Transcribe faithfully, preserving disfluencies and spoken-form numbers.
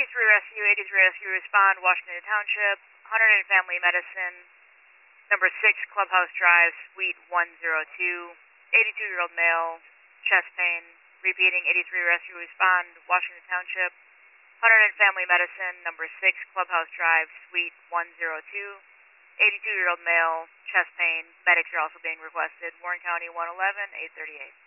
eighty-three Rescue, eighty-three Rescue, respond, Washington Township, one hundred eight Family Medicine, number six, Clubhouse Drive, Suite one oh two, eighty-two-year-old male, chest pain, repeating, eighty-three Rescue, respond, Washington Township, one hundred eight Family Medicine, number six, Clubhouse Drive, Suite one oh two, eighty-two-year-old male, chest pain, medics are also being requested, Warren County one eleven, eight thirty-eight.